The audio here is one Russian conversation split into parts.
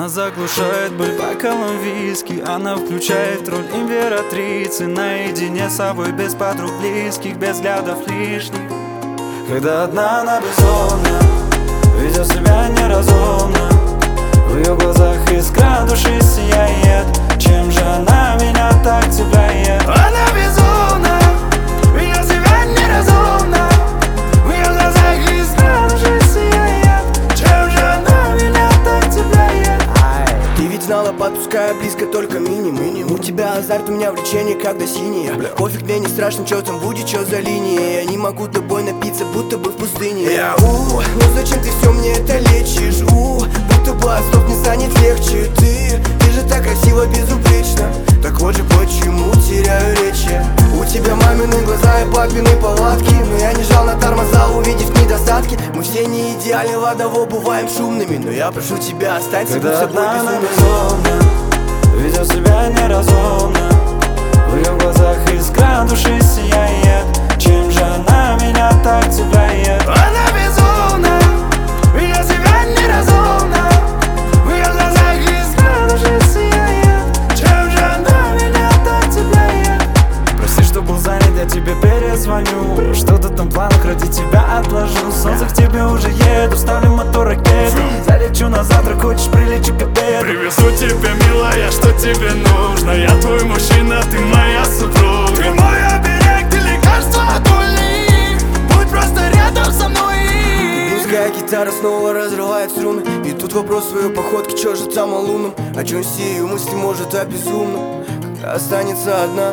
Она заглушает боль бокалом виски. Она включает роль императрицы. Наедине с собой, без подруг близких, без взглядов лишних. Когда одна она безумна, ведет себя неразумно. В ее глазах искра души сияет. Чем же она меня так цепляет? Она безумна, ведет себя неразумно. В ее глазах искра души сияет. Чем же она меня так цепляет? Ты ведь знала, подпуская близко только минимум. У тебя азарт, у меня влечение, когда синее. Пофиг, мне не страшно, что там будет, что за линия. Я не могу тобой напиться, будто бы в пустыне. Ну зачем ты все мне это лечишь? Будто бы от слов не станет легче. Ты же так красиво, безупречно. Так вот же почему теряю речи. У тебя мамины глаза и папины повадки. Но я не жал на тормоза, увидев недостатки. Мы все не идеальны, в одного бываем шумными. Но я прошу тебя, останься Когда с собой одна она безумно. безумна, ведет себя неразумно. В ее глазах искра души сияет. Чем же она меня так цепляет? Она безумна, ведет себя неразумно. В ее глазах искра души сияет. Чем же она меня так цепляет? Прости, что был занят, я тебе перезвоню. Что-то там в планах, ради тебя отложу. Солнце к тебе уже еду, ставлю мотор ракеты. Залечу на завтра, хочешь прилечу к обеду. Привезу тебе, милая, что тебе нужно. Я твой мужчина, ты моя супруга. Ты мой оберег, ты лекарство от боли. Будь просто рядом со мной. Русская гитара снова разрывает струны. И тут вопрос в ее походке, чё же там о лунном? О чем все ее мысли, может, о безумном? Когда останется одна.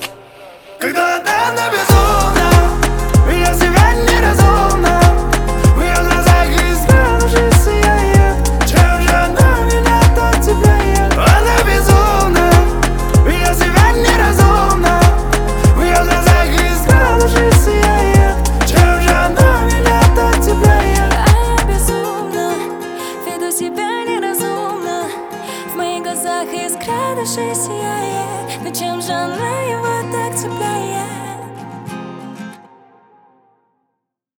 Когда она безумна, ведет себя неразумно. В ее глазах искра души сияет. Чем же она меня так цепляет? Она безумна, ведет себя неразумно. В ее глазах искра души сияет. Чем же она меня так цепляет? А я безумна, веду себя неразумно. В моих глазах искра души сияет. Но чем же она его так цепляет?